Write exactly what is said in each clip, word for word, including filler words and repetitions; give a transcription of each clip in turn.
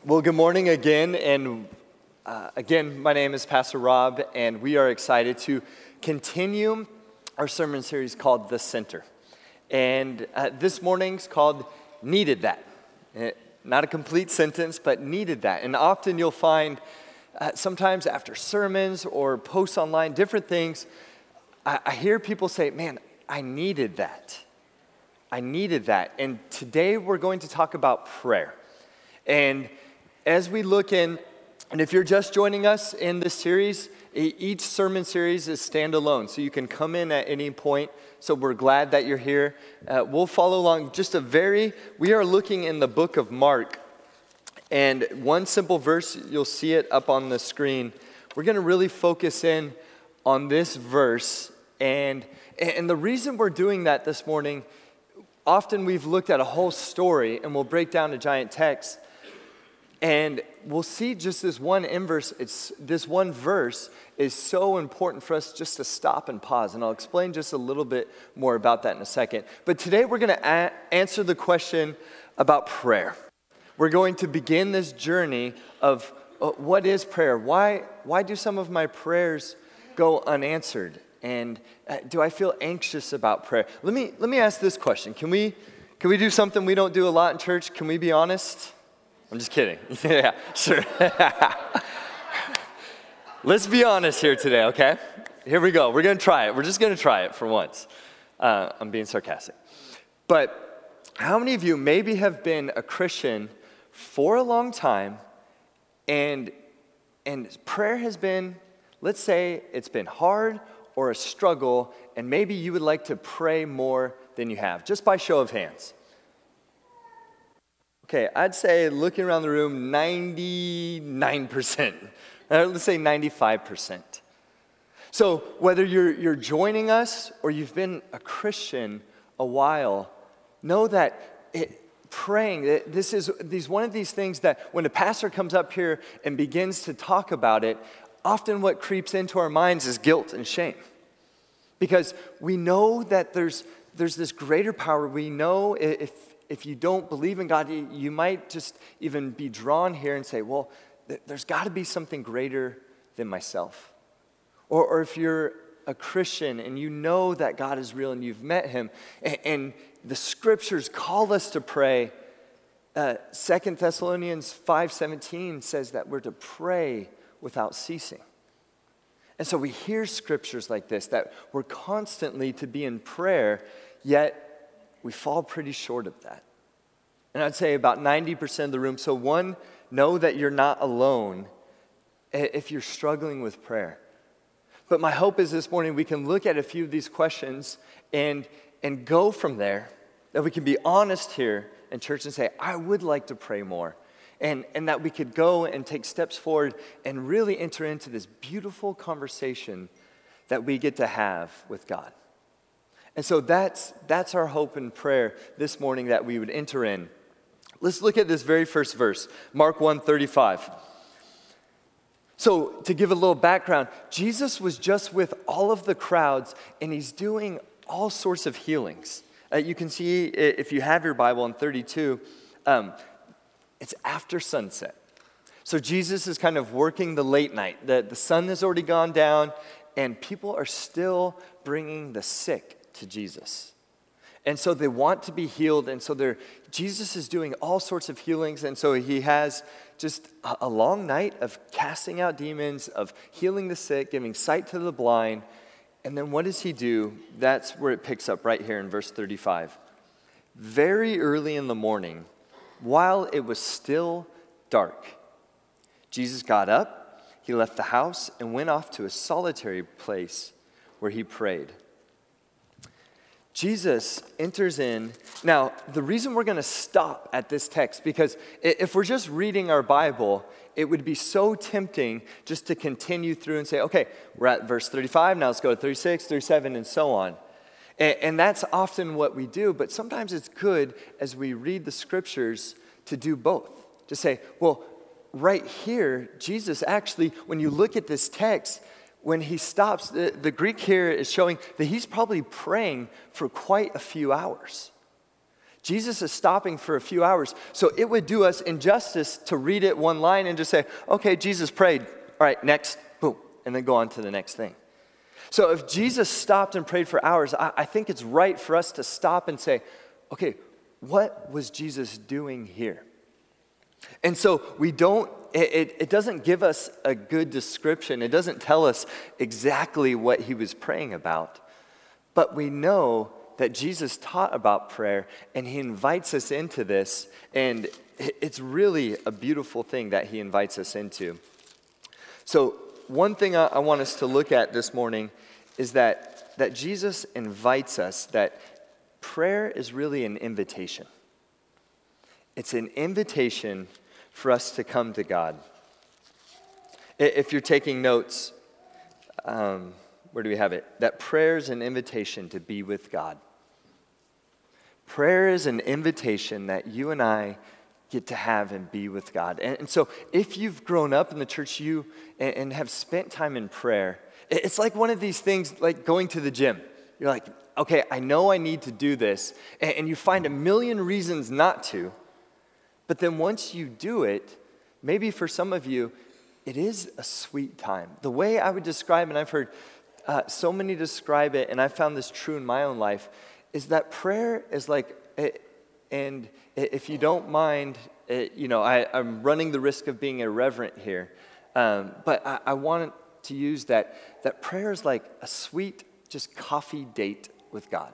Well, good morning again, and uh, again, my name is Pastor Rob, and we are excited to continue our sermon series called The Center. And uh, this morning's called Needed That. Uh, not a complete sentence, but needed that. And often you'll find, uh, sometimes after sermons or posts online, different things, I, I hear people say, man, I needed that. I needed that. And today we're going to talk about prayer. And as we look in, and if you're just joining us in this series, each sermon series is standalone, so you can come in at any point. So we're glad that you're here. Uh, we'll follow along just a very, we are looking in the book of Mark, and one simple verse, you'll see it up on the screen. We're going to really focus in on this verse, and and the reason we're doing that this morning, often we've looked at a whole story, and we'll break down a giant text. And we'll see just this one inverse, it's this one verse is so important for us just to stop and pause. And I'll explain just a little bit more about that in a second. But today we're going to a- answer the question about prayer. We're going to begin this journey of uh, what is prayer? Why, why do some of my prayers go unanswered? And uh, do I feel anxious about prayer? Let me, let me ask this question. Can we, can we do something we don't do a lot in church? Can we be honest? I'm just kidding. Yeah, sure. Let's be honest here today, okay? Here we go. We're going to try it. We're just going to try it for once. Uh, I'm being sarcastic. But how many of you maybe have been a Christian for a long time, and and prayer has been, let's say it's been hard or a struggle, and maybe you would like to pray more than you have, just by show of hands? Okay, I'd say looking around the room, ninety-nine percent. Uh, let's say ninety-five percent. So whether you're you're joining us or you've been a Christian a while, know that it, praying, this is these one of these things that when a pastor comes up here and begins to talk about it, often what creeps into our minds is guilt and shame. Because we know that there's there's this greater power. We know if If you don't believe in God, you might just even be drawn here and say, well, there's got to be something greater than myself. Or, or if you're a Christian and you know that God is real and you've met him, and, and the scriptures call us to pray, uh, Second Thessalonians five seventeen says that we're to pray without ceasing. And so we hear scriptures like this, that we're constantly to be in prayer, yet we fall pretty short of that. And I'd say about ninety percent of the room. So one, know that you're not alone if you're struggling with prayer. But my hope is this morning we can look at a few of these questions and, and go from there, that we can be honest here in church and say, I would like to pray more. And, and that we could go and take steps forward and really enter into this beautiful conversation that we get to have with God. And so that's that's our hope and prayer this morning, that we would enter in. Let's look at this very first verse, Mark one thirty-five. So to give a little background, Jesus was just with all of the crowds, and he's doing all sorts of healings. Uh, you can see, if you have your Bible, in thirty-two, um, it's after sunset. So Jesus is kind of working the late night. The, the sun has already gone down, and people are still bringing the sick to Jesus. And so they want to be healed, and so they're Jesus is doing all sorts of healings, and so he has just a, a long night of casting out demons, of healing the sick, giving sight to the blind. And then what does he do? That's where it picks up right here in verse thirty-five. Very early in the morning, while it was still dark, Jesus got up, he left the house, and went off to a solitary place where he prayed. Jesus enters in. Now, the reason we're going to stop at this text, because if we're just reading our Bible, it would be so tempting just to continue through and say, okay, we're at verse thirty-five, now let's go to thirty-six, thirty-seven, and so on. And, and that's often what we do, but sometimes it's good as we read the scriptures to do both. To say, well, right here, Jesus actually, when you look at this text, when he stops, the, the Greek here is showing that he's probably praying for quite a few hours. Jesus is stopping for a few hours. So it would do us injustice to read it one line and just say, okay, Jesus prayed. All right, next, boom, and then go on to the next thing. So if Jesus stopped and prayed for hours, I, I think it's right for us to stop and say, okay, what was Jesus doing here? And so we don't, it, it, it doesn't give us a good description. It doesn't tell us exactly what he was praying about. But we know that Jesus taught about prayer, and he invites us into this, and it's really a beautiful thing that he invites us into. So one thing I, I want us to look at this morning is that, that Jesus invites us, that prayer is really an invitation. It's an invitation for us to come to God. If you're taking notes, um, where do we have it? That prayer is an invitation to be with God. Prayer is an invitation that you and I get to have and be with God. And, and so if you've grown up in the church you and, and have spent time in prayer, it's like one of these things like going to the gym. You're like, okay, I know I need to do this. And, and you find a million reasons not to. But then once you do it, maybe for some of you, it is a sweet time. The way I would describe, and I've heard uh, so many describe it, and I found this true in my own life, is that prayer is like, and if you don't mind, you know, I, I'm running the risk of being irreverent here, um, but I, I want to use that, that prayer is like a sweet, just coffee date with God.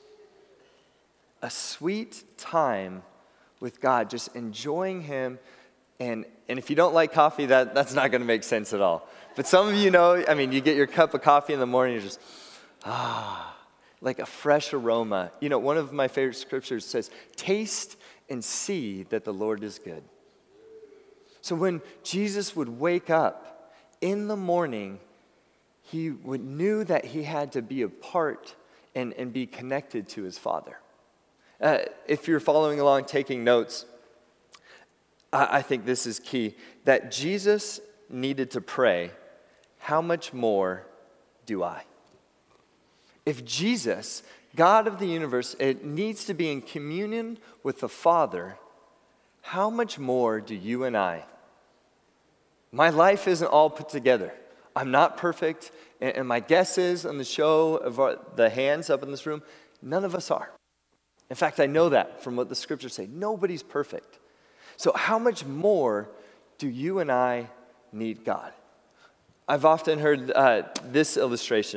A sweet time with God, just enjoying him, and, and if you don't like coffee, that, that's not going to make sense at all. But some of you know, I mean, you get your cup of coffee in the morning, you're just, ah, like a fresh aroma. You know, one of my favorite scriptures says, taste and see that the Lord is good. So when Jesus would wake up in the morning, he would knew that he had to be a part and, and be connected to his Father. Uh, if you're following along, taking notes, I, I think this is key, that Jesus needed to pray, how much more do I? If Jesus, God of the universe, it needs to be in communion with the Father, how much more do you and I? My life isn't all put together. I'm not perfect, and, and my guess is on the show of our, the hands up in this room, none of us are. In fact, I know that from what the scriptures say. Nobody's perfect. So how much more do you and I need God? I've often heard uh, this illustration.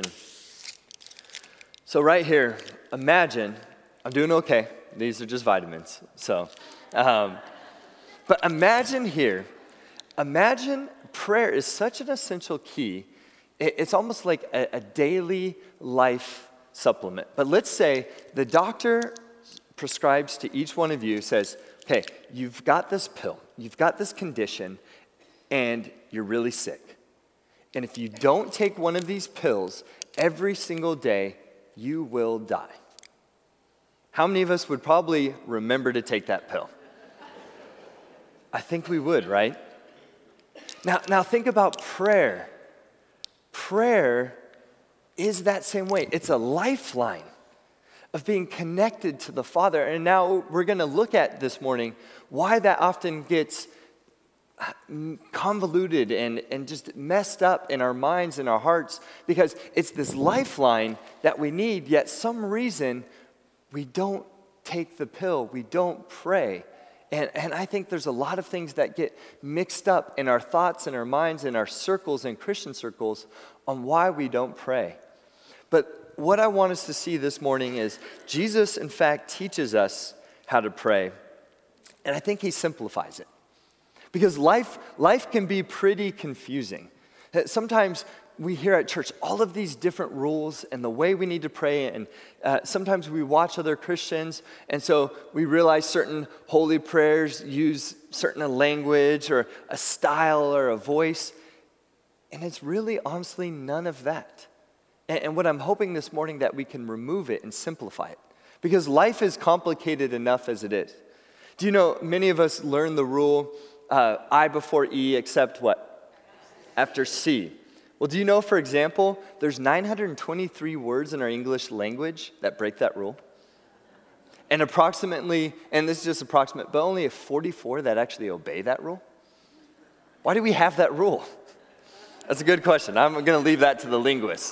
So right here, imagine, I'm doing okay. These are just vitamins. So, um, but imagine here, imagine prayer is such an essential key. It, it's almost like a, a daily life supplement. But let's say the doctor prescribes to each one of you, says, okay, you've got this pill, you've got this condition, and you're really sick. And if you don't take one of these pills every single day, you will die. How many of us would probably remember to take that pill? I think we would, right? Now, now think about prayer. Prayer is that same way. It's a lifeline of being connected to the Father. And now we're going to look at this morning why that often gets convoluted and, and just messed up in our minds and our hearts, because it's this lifeline that we need, yet some reason we don't take the pill, we don't pray. And, and I think there's a lot of things that get mixed up in our thoughts and our minds, in our circles and Christian circles, on why we don't pray. But what I want us to see this morning is Jesus, in fact, teaches us how to pray. And I think he simplifies it. Because life, life can be pretty confusing. Sometimes we hear at church all of these different rules and the way we need to pray, and uh, sometimes we watch other Christians, and so we realize certain holy prayers use certain language or a style or a voice, and it's really honestly none of that. And, and what I'm hoping this morning that we can remove it and simplify it, because life is complicated enough as it is. Do you know, many of us learn the rule, uh, I before E except what? After C. Well, do you know, for example, there's nine hundred twenty-three words in our English language that break that rule? And approximately, and this is just approximate, but only a forty-four that actually obey that rule. Why do we have that rule? That's a good question. I'm going to leave that to the linguists.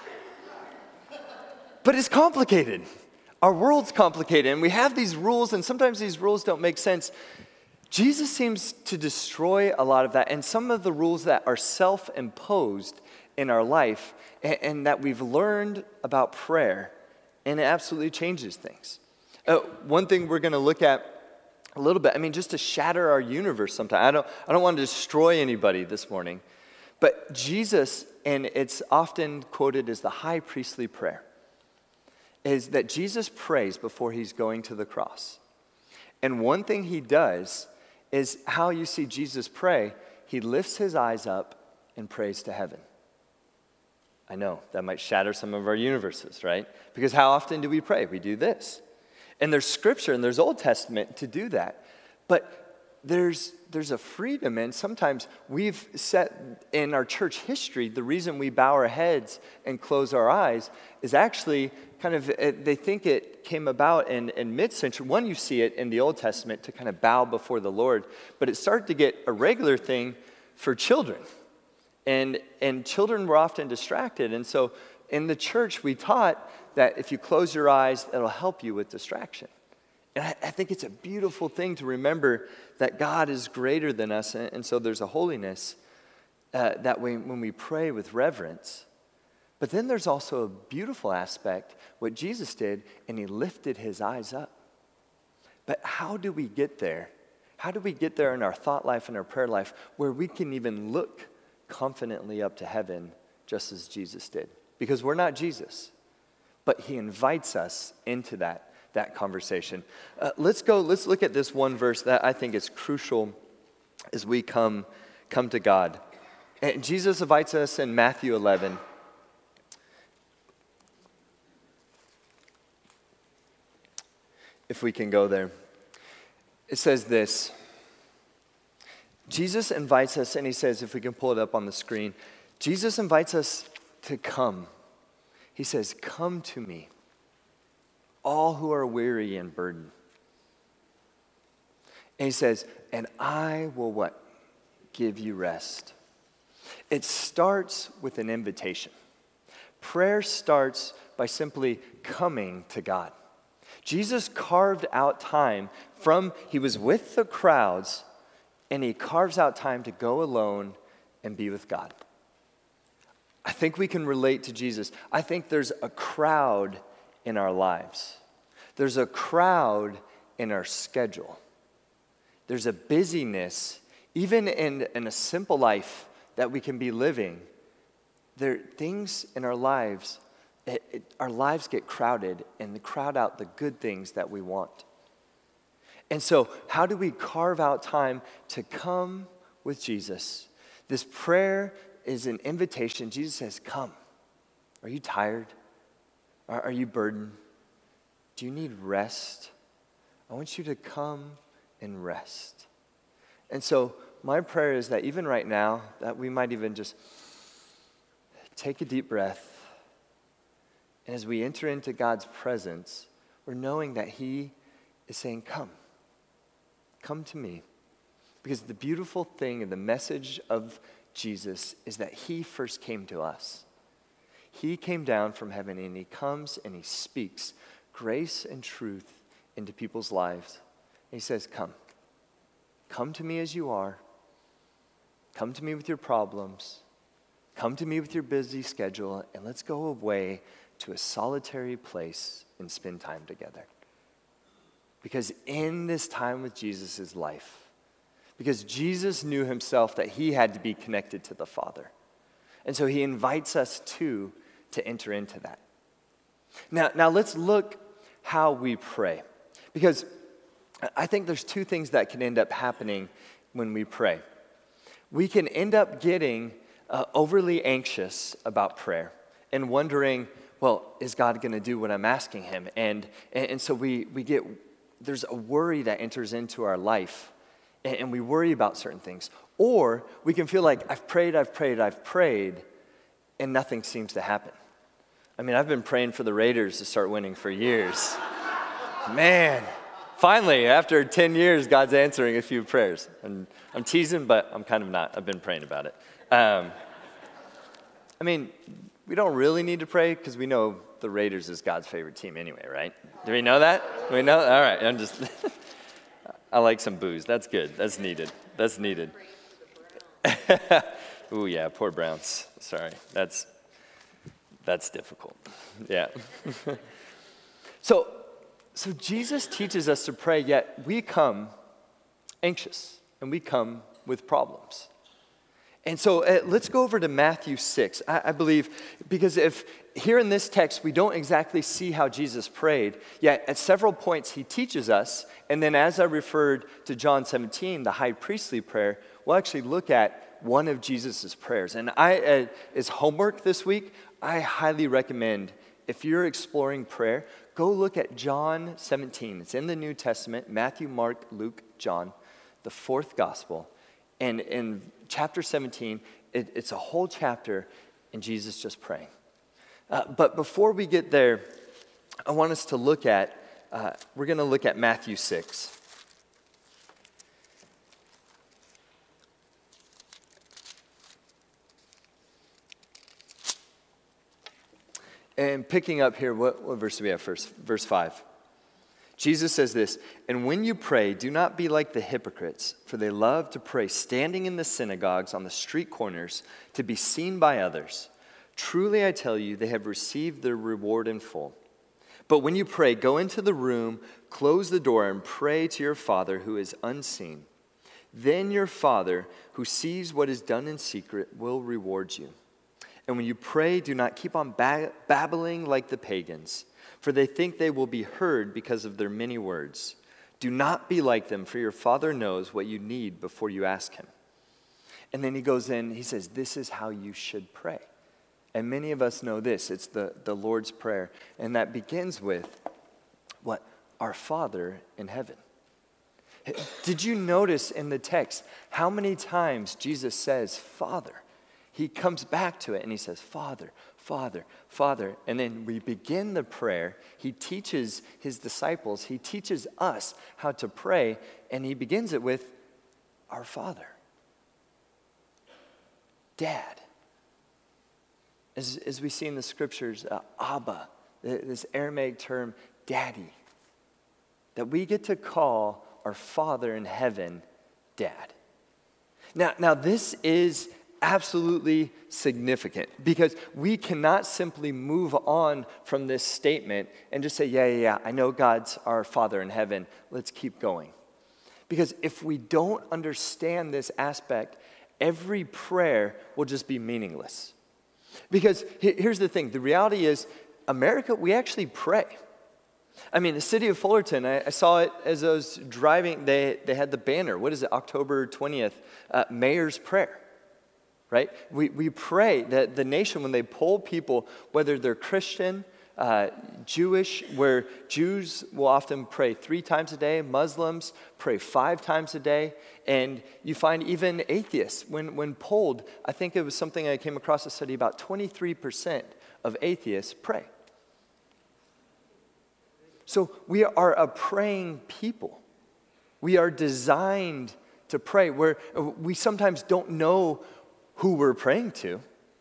But it's complicated. Our world's complicated, and we have these rules, and sometimes these rules don't make sense. Jesus seems to destroy a lot of that, and some of the rules that are self-imposed in our life, and, and that we've learned about prayer, and it absolutely changes things. Uh, one thing we're going to look at a little bit, I mean, just to shatter our universe sometime. I don't, I don't want to destroy anybody this morning, but Jesus, and it's often quoted as the high priestly prayer, is that Jesus prays before he's going to the cross. And one thing he does is how you see Jesus pray, he lifts his eyes up and prays to heaven. I know, that might shatter some of our universes, right? Because how often do we pray? We do this. And there's scripture and there's Old Testament to do that. But there's there's a freedom, and sometimes we've set in our church history, the reason we bow our heads and close our eyes is actually kind of, they think it came about in, in mid-century. One, you see it in the Old Testament to kind of bow before the Lord, but it started to get a regular thing for children. And, and children were often distracted, and so in the church we taught that if you close your eyes, it'll help you with distraction. And I, I think it's a beautiful thing to remember that God is greater than us, and, and so there's a holiness uh, that we, when we pray with reverence. But then there's also a beautiful aspect, what Jesus did, and he lifted his eyes up. But how do we get there? How do we get there in our thought life and our prayer life where we can even look confidently up to heaven just as Jesus did? Because we're not Jesus, but he invites us into that that conversation. Uh, let's go, let's look at this one verse that I think is crucial as we come, come to God. And Jesus invites us in Matthew eleven. If we can go there. It says this. Jesus invites us, and he says, if we can pull it up on the screen, Jesus invites us to come. He says, come to me, all who are weary and burdened. And he says, and I will what? Give you rest. It starts with an invitation. Prayer starts by simply coming to God. Jesus carved out time from, he was with the crowds, and he carves out time to go alone and be with God. I think we can relate to Jesus. I think there's a crowd in our lives. There's a crowd in our schedule. There's a busyness, even in, in a simple life that we can be living. There are things in our lives, it, it, our lives get crowded, and they crowd out the good things that we want. And so, how do we carve out time to come with Jesus? This prayer is an invitation. Jesus says, come. Are you tired? Are, are you burdened? Do you need rest? I want you to come and rest. And so, my prayer is that even right now, that we might even just take a deep breath. And as we enter into God's presence, we're knowing that he is saying, come. Come to me. Because the beautiful thing and the message of Jesus is that he first came to us. He came down from heaven, and he comes and he speaks grace and truth into people's lives. And he says, come. Come to me as you are. Come to me with your problems. Come to me with your busy schedule, and let's go away to a solitary place and spend time together. Because in this time with Jesus' life, because Jesus knew himself that he had to be connected to the Father. And so he invites us too to enter into that. Now, now let's look how we pray. Because I think there's two things that can end up happening when we pray. We can end up getting uh, overly anxious about prayer and wondering, well, is God going to do what I'm asking him? And, and, and so we, we get, there's a worry that enters into our life, and, and we worry about certain things. Or we can feel like, I've prayed, I've prayed, I've prayed, and nothing seems to happen. I mean, I've been praying for the Raiders to start winning for years. Man, finally, after ten years, God's answering a few prayers. And I'm teasing, but I'm kind of not. I've been praying about it. Um, I mean, we don't really need to pray because we know the Raiders is God's favorite team anyway, right? Do we know that? Do we know? All right, I'm just, I like some booze. That's good. That's needed. That's needed. Ooh, yeah, poor Browns. Sorry, that's, that's difficult. Yeah. so, so Jesus teaches us to pray, yet we come anxious and we come with problems. And so uh, let's go over to Matthew six, I, I believe, because if here in this text we don't exactly see how Jesus prayed, yet at several points he teaches us, and then as I referred to John seventeen, the high priestly prayer, we'll actually look at one of Jesus' prayers. And I, uh, as homework this week, I highly recommend, if you're exploring prayer, go look at John seventeen. It's in the New Testament, Matthew, Mark, Luke, John, the fourth gospel. And in chapter seventeen, it, it's a whole chapter and Jesus just praying. Uh, but before we get there, I want us to look at, uh, we're going to look at Matthew six. And picking up here, what, what verse do we have first? Verse five. Jesus says this, "And when you pray, do not be like the hypocrites, for they love to pray standing in the synagogues on the street corners to be seen by others. Truly I tell you, they have received their reward in full. But when you pray, go into the room, close the door, and pray to your Father who is unseen. Then your Father, who sees what is done in secret, will reward you. And when you pray, do not keep on ba- babbling like the pagans, for they think they will be heard because of their many words. Do not be like them, for your Father knows what you need before you ask him." And then he goes in, he says, this is how you should pray. And many of us know this. It's the, the Lord's Prayer. And that begins with, what? Our Father in heaven. Did you notice in the text how many times Jesus says, Father? He comes back to it and he says, Father, Father, Father. And then we begin the prayer. He teaches his disciples, he teaches us how to pray, and he begins it with our Father. Dad. As, as we see in the scriptures, uh, Abba, this Aramaic term, daddy. That we get to call our Father in heaven, Dad. Now, now this is absolutely significant because we cannot simply move on from this statement and just say, yeah, yeah, yeah, I know God's our Father in heaven. Let's keep going. Because if we don't understand this aspect, every prayer will just be meaningless. Because here's the thing. The reality is, America, we actually pray. I mean, the city of Fullerton, I, I saw it as I was driving. They, they had the banner. What is it? October twentieth, uh, Mayor's Prayer. Right? We we pray that the nation, when they poll people, whether they're Christian, uh, Jewish, where Jews will often pray three times a day, Muslims pray five times a day, and you find even atheists, when, when polled, I think it was something I came across a study, about twenty-three percent of atheists pray. So we are a praying people. We are designed to pray, where we sometimes don't know who we're praying to.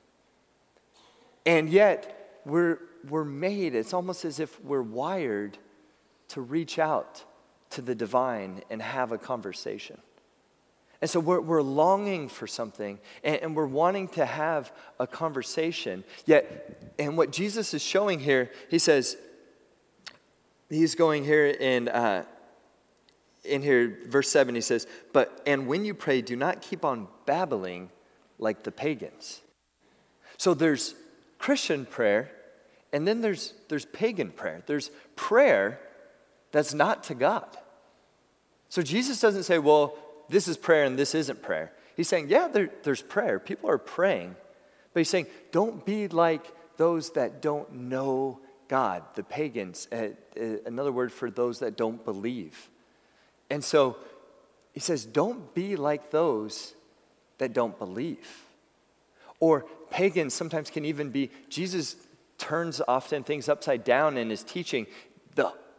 And yet, we're, we're made, it's almost as if we're wired to reach out to the divine and have a conversation. And so we're, we're longing for something, and, and we're wanting to have a conversation. Yet, and what Jesus is showing here, he says, he's going here in, uh, in here, verse seven, he says, but, and when you pray, do not keep on babbling like the pagans. So there's Christian prayer, and then there's there's pagan prayer. There's prayer that's not to God. So Jesus doesn't say, well, this is prayer and this isn't prayer. He's saying, yeah, there, there's prayer. People are praying. But he's saying, don't be like those that don't know God, the pagans. Uh, uh, another word for those that don't believe. And so he says, don't be like those that don't believe. Or pagans sometimes can even be, Jesus turns often things upside down in his teaching. The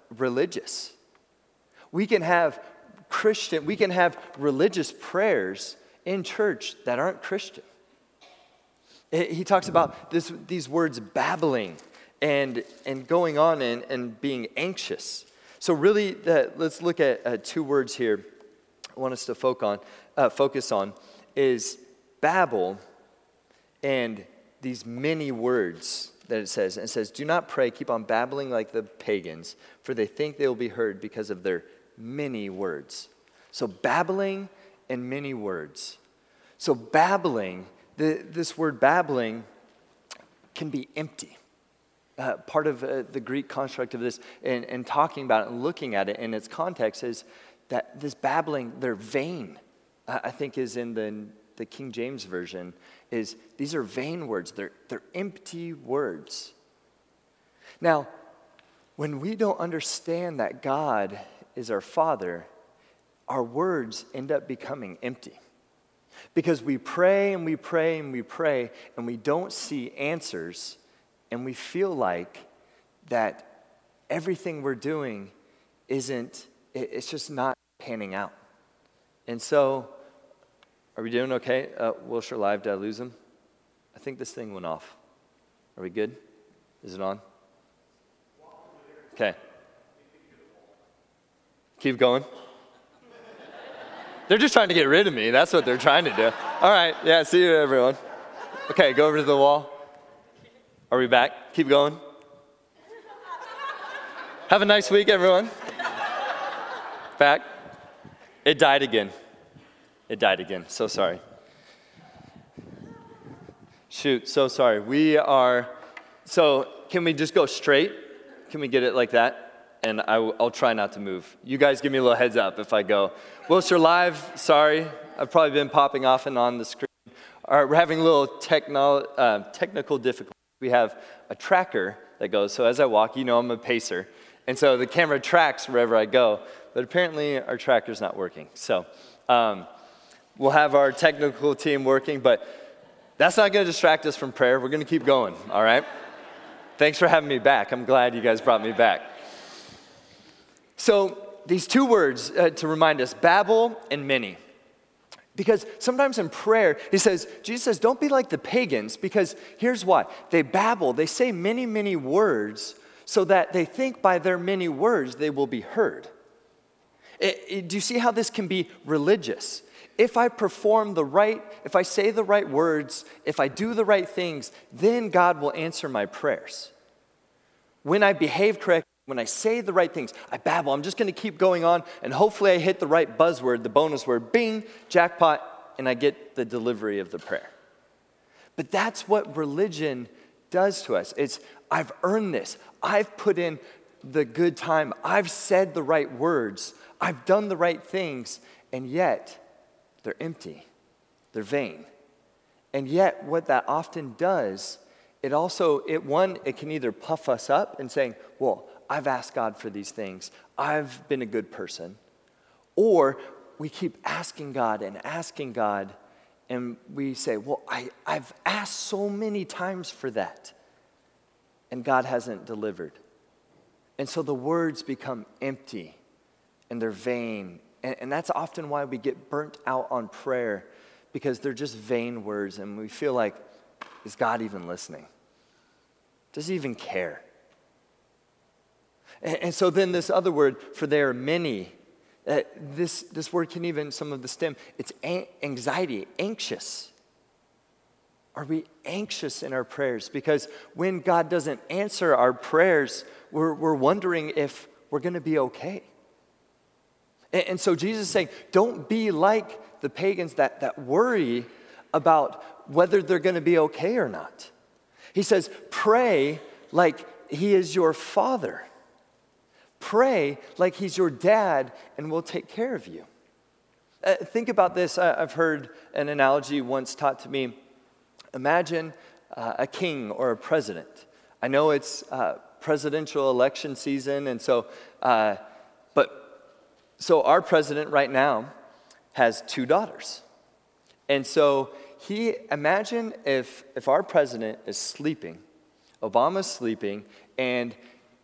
religious. We can have Christian, we can have religious prayers in church that aren't Christian. He talks about this, these words babbling and, and going on and, and being anxious. So really, the, let's look at uh, two words here I want us to focus on, uh, focus on is babble and these many words that it says. And it says, do not pray, keep on babbling like the pagans, for they think they will be heard because of their many words. So babbling and many words. So babbling, the, this word babbling can be empty. Uh, part of uh, the Greek construct of this and, and talking about it and looking at it in its context is that this babbling, they're vain, uh, I think is in the, the King James Version, is these are vain words. They're, they're empty words. Now, when we don't understand that God is our Father, our words end up becoming empty. Because we pray and we pray and we pray and we don't see answers, and we feel like that everything we're doing isn't, it's just not panning out. And so, are we doing okay? Uh, Wilshire Live, did I lose him? I think this thing went off. Are we good? Is it on? Okay. Keep going. They're just trying to get rid of me. That's what they're trying to do. All right. Yeah, see you, everyone. Okay, go over to the wall. Are we back? Keep going. Have a nice week, everyone. Back. It died again. It died again. So sorry. Shoot, so sorry. We are, so can we just go straight? Can we get it like that? And I, I'll try not to move. You guys give me a little heads up if I go. Wilshire Live, sorry. I've probably been popping off and on the screen. All right, we're having a little techno, uh, technical difficulty. We have a tracker that goes, so as I walk, you know I'm a pacer. And so the camera tracks wherever I go. But apparently our tracker's not working. So um, we'll have our technical team working, but that's not going to distract us from prayer. We're going to keep going, all right? Thanks for having me back. I'm glad you guys brought me back. So these two words uh, to remind us, babble and many. Because sometimes in prayer, he says, Jesus says, don't be like the pagans, because here's why. They babble, they say many, many words so that they think by their many words they will be heard. It, it, do you see how this can be religious? If I perform the right, if I say the right words, if I do the right things, then God will answer my prayers. When I behave correctly, when I say the right things, I babble. I'm just going to keep going on, and hopefully I hit the right buzzword, the bonus word, bing, jackpot, and I get the delivery of the prayer. But that's what religion does to us. It's, I've earned this. I've put in the good time. I've said the right words. I've done the right things, and yet they're empty. They're vain. And yet what that often does, it also, it one, it can either puff us up and saying, well, I've asked God for these things. I've been a good person. Or we keep asking God and asking God, and we say, well, I, I've asked so many times for that, and God hasn't delivered. And so the words become empty, and they're vain. And, and that's often why we get burnt out on prayer, because they're just vain words, and we feel like, is God even listening? Does he even care? And so then this other word for there are many, uh, this, this word can even, some of the stem, it's anxiety, anxious. Are we anxious in our prayers? Because when God doesn't answer our prayers, we're, we're wondering if we're going to be okay. And, and so Jesus is saying, don't be like the pagans that, that worry about whether they're going to be okay or not. He says, pray like he is your father. Pray like he's your dad and will take care of you. Uh, think about this. I, I've heard an analogy once taught to me. Imagine uh, a king or a president. I know it's uh, presidential election season, and so, uh, but, so our president right now has two daughters. And so he, imagine if, if our president is sleeping, Obama's sleeping, and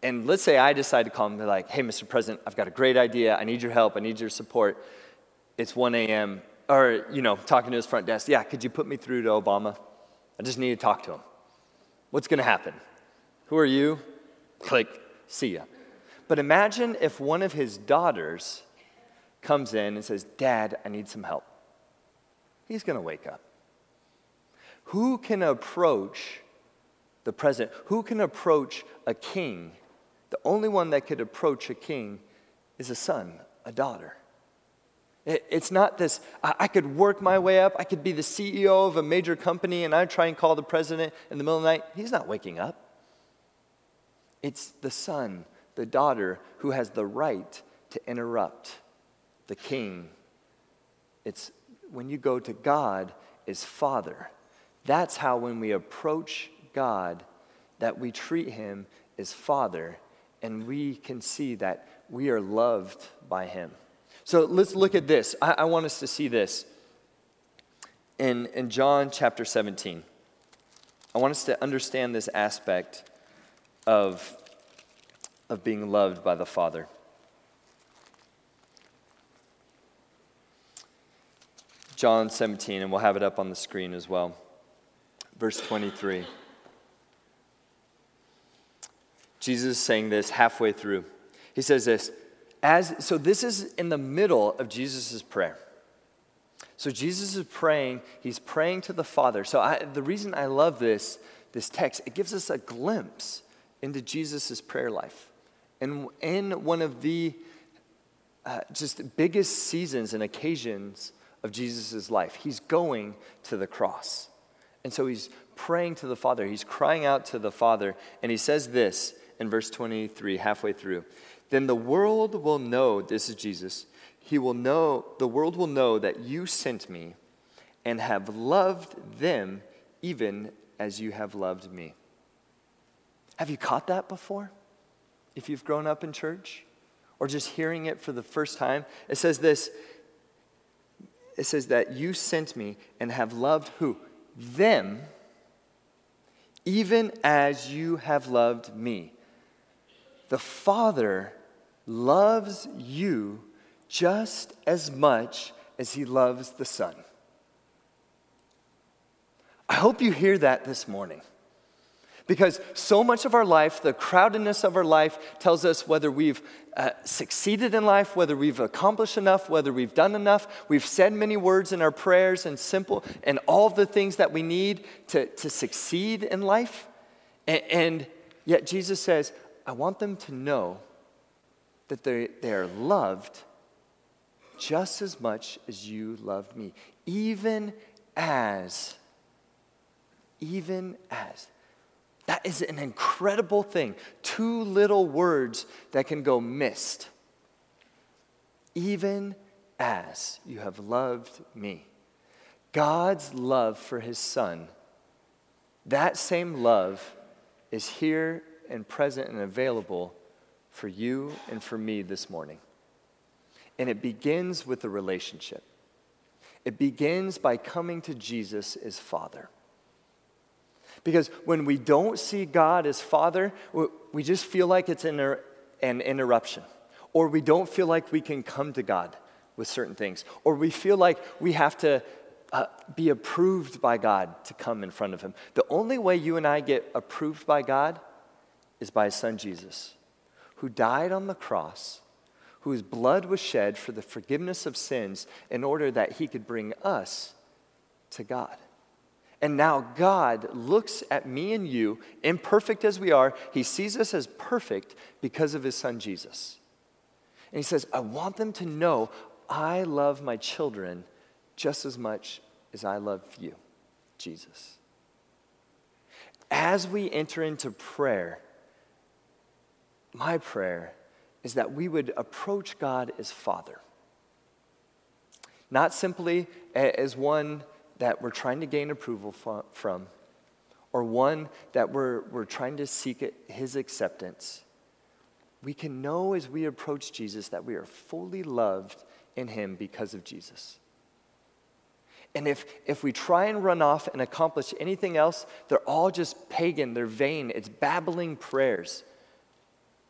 and let's say I decide to call him and be like, hey, Mister President, I've got a great idea. I need your help. I need your support. It's one a.m. Or, you know, talking to his front desk. Yeah, could you put me through to Obama? I just need to talk to him. What's going to happen? Who are you? Click, see ya. But imagine if one of his daughters comes in and says, Dad, I need some help. He's going to wake up. Who can approach the president? Who can approach a king? The only one that could approach a king is a son, a daughter. It, it's not this, I, I could work my way up. I could be the C E O of a major company and I try and call the president in the middle of the night. He's not waking up. It's the son, the daughter, who has the right to interrupt the king. It's when you go to God is Father. That's how when we approach God, that we treat him as Father, and we can see that we are loved by him. So let's look at this. I, I want us to see this in, in John chapter seventeen. I want us to understand this aspect of, of being loved by the Father. John seventeen, and we'll have it up on the screen as well. Verse twenty-three. Jesus is saying this halfway through. He says this, as so this is in the middle of Jesus' prayer. So Jesus is praying, he's praying to the Father. So I, the reason I love this, this text, it gives us a glimpse into Jesus' prayer life. And in one of the uh, just biggest seasons and occasions of Jesus' life, he's going to the cross. And so he's praying to the Father. He's crying out to the Father. And he says this in verse twenty-three, halfway through. Then the world will know, this is Jesus, he will know, the world will know that you sent me and have loved them even as you have loved me. Have you caught that before? If you've grown up in church or just hearing it for the first time, it says this, it says that you sent me and have loved who? Them, even as you have loved me. The Father loves you just as much as he loves the Son. I hope you hear that this morning. Because so much of our life, the crowdedness of our life, tells us whether we've uh, succeeded in life, whether we've accomplished enough, whether we've done enough. We've said many words in our prayers and simple, and all the things that we need to, to succeed in life. And, and yet Jesus says, I want them to know that they, they are loved just as much as you loved me. Even as, even as. That is an incredible thing. Two little words that can go missed. Even as you have loved me. God's love for his Son, that same love is here and present and available for you and for me this morning. And it begins with a relationship. It begins by coming to Jesus as Father. Because when we don't see God as Father, we just feel like it's an interruption. Or we don't feel like we can come to God with certain things. Or we feel like we have to uh, be approved by God to come in front of him. The only way you and I get approved by God is by his Son Jesus, who died on the cross, whose blood was shed for the forgiveness of sins in order that he could bring us to God. And now God looks at me and you, imperfect as we are, he sees us as perfect because of his Son Jesus. And he says, I want them to know I love my children just as much as I love you, Jesus. As we enter into prayer, my prayer is that we would approach God as Father. Not simply as one that we're trying to gain approval from, or one that we're, we're trying to seek his acceptance. We can know as we approach Jesus that we are fully loved in him because of Jesus. And if, if we try and run off and accomplish anything else, they're all just pagan, they're vain, it's babbling prayers.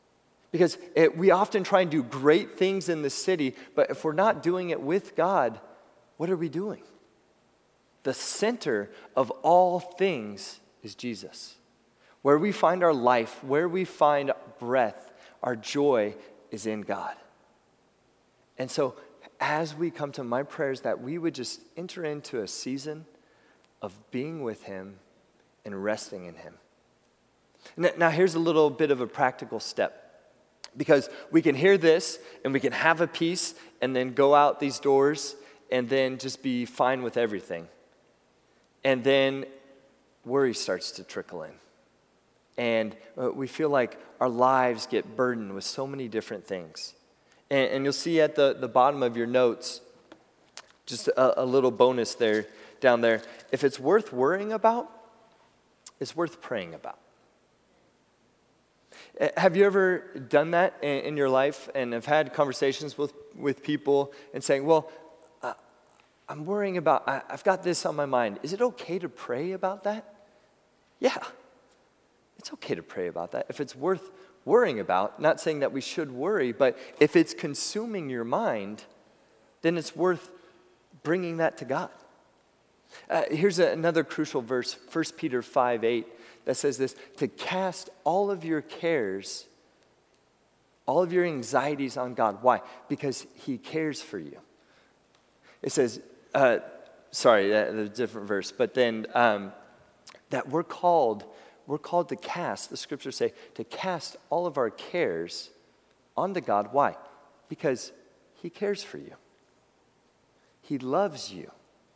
Because it, we often try and do great things in the city, but if we're not doing it with God, what are we doing? The center of all things is Jesus. Where we find our life, where we find breath, our joy is in God. And so as we come to my prayers that we would just enter into a season of being with him and resting in him. Now here's a little bit of a practical step. Because we can hear this and we can have a peace and then go out these doors and then just be fine with everything. And then worry starts to trickle in. And we feel like our lives get burdened with so many different things. And, and you'll see at the, the bottom of your notes, just a, a little bonus there, down there. If it's worth worrying about, it's worth praying about. Have you ever done that in, in your life and have had conversations with, with people and saying, well, uh, I'm worrying about, I, I've got this on my mind. Is it okay to pray about that? Yeah, it's okay to pray about that. If it's worth worrying about, not saying that we should worry, but if it's consuming your mind, then it's worth bringing that to God. Uh, here's a, another crucial verse, First Peter five eight. That says this, to cast all of your cares, all of your anxieties on God. Why? Because he cares for you. It says, uh, sorry, that's a different verse, but then um, that we're called, we're called to cast, the scriptures say, to cast all of our cares onto God. Why? Because he cares for you. He loves you.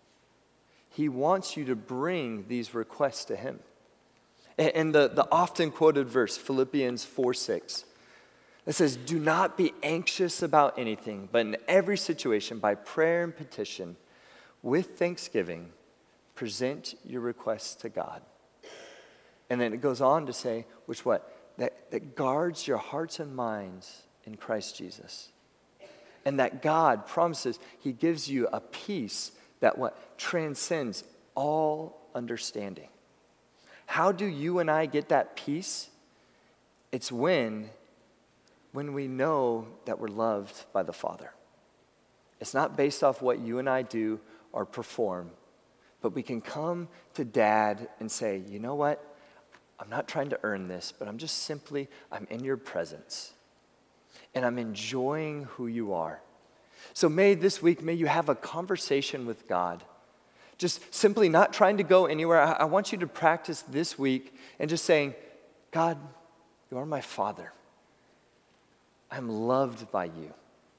He wants you to bring these requests to him. And the, the often quoted verse, Philippians four six, it says, do not be anxious about anything, but in every situation, by prayer and petition, with thanksgiving, present your requests to God. And then it goes on to say, which what? That, that guards your hearts and minds in Christ Jesus. And that God promises he gives you a peace that what? Transcends all understanding. How do you and I get that peace? It's when, when we know that we're loved by the Father. It's not based off what you and I do or perform, but we can come to Dad and say, you know what? I'm not trying to earn this, but I'm just simply, I'm in your presence. And I'm enjoying who you are. So may this week, may you have a conversation with God. Just simply not trying to go anywhere. I, I want you to practice this week and just saying, God, you are my Father. I'm loved by you.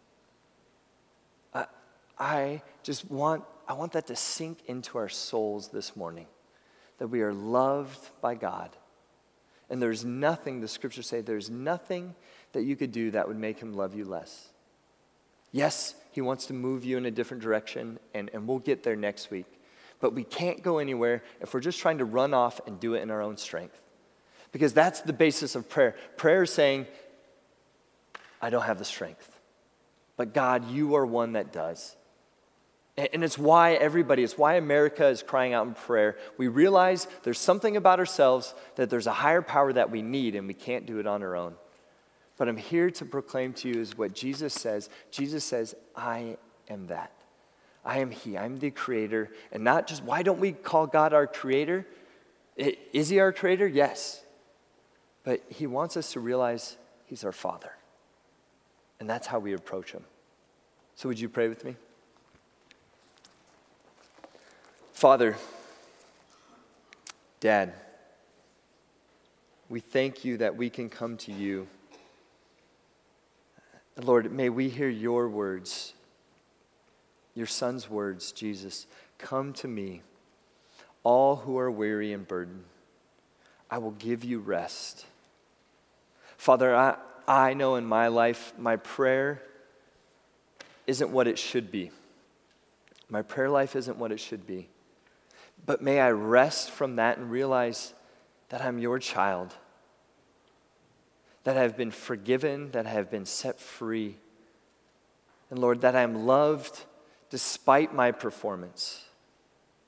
I, I just want, I want that to sink into our souls this morning, that we are loved by God. And there's nothing, the scriptures say, there's nothing that you could do that would make him love you less. Yes, he wants to move you in a different direction, and, and we'll get there next week. But we can't go anywhere if we're just trying to run off and do it in our own strength. Because that's the basis of prayer. Prayer is saying, I don't have the strength. But God, you are one that does. And it's why everybody, it's why America is crying out in prayer. We realize there's something about ourselves, that there's a higher power that we need, and we can't do it on our own. But I'm here to proclaim to you is what Jesus says. Jesus says, I am that. I am he. I'm the creator. And not just, why don't we call God our creator? Is he our creator? Yes. But he wants us to realize he's our Father. And that's how we approach him. So would you pray with me? Father, Dad, we thank you that we can come to you. Lord, may we hear your words, your son's words, Jesus. Come to me, all who are weary and burdened. I will give you rest. Father, I, I know in my life, my prayer isn't what it should be. My prayer life isn't what it should be. But may I rest from that and realize that I'm your child, that I have been forgiven, that I have been set free. And Lord, that I am loved despite my performance.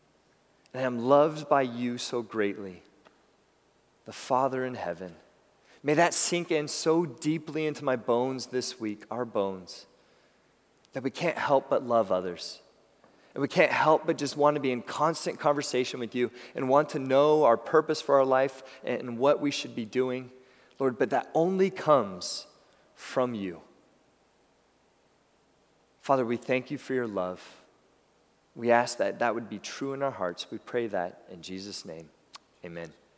And I am loved by you so greatly, the Father in heaven. May that sink in so deeply into my bones this week, our bones, that we can't help but love others. And we can't help but just want to be in constant conversation with you and want to know our purpose for our life and what we should be doing, Lord, but that only comes from you. Father, we thank you for your love. We ask that that would be true in our hearts. We pray that in Jesus' name. Amen.